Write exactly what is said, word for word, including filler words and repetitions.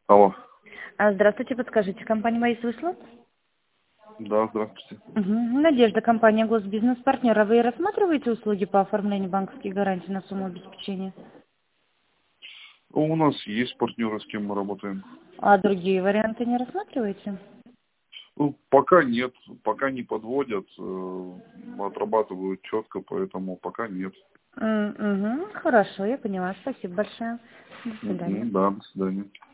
Алло. А, Здравствуйте, подскажите, компания «Мои Выслуг»? Да, здравствуйте. Угу. Надежда, компания «Госбизнес-партнер». А вы рассматриваете услуги по оформлению банковских гарантий на сумму обеспечения? У нас есть партнеры, с кем мы работаем. А другие варианты не рассматриваете? Ну, пока нет, пока не подводят, э, отрабатывают четко, поэтому пока нет. М, Угу. Хорошо, я поняла. Спасибо большое. До Мгм, свидания. да, до свидания.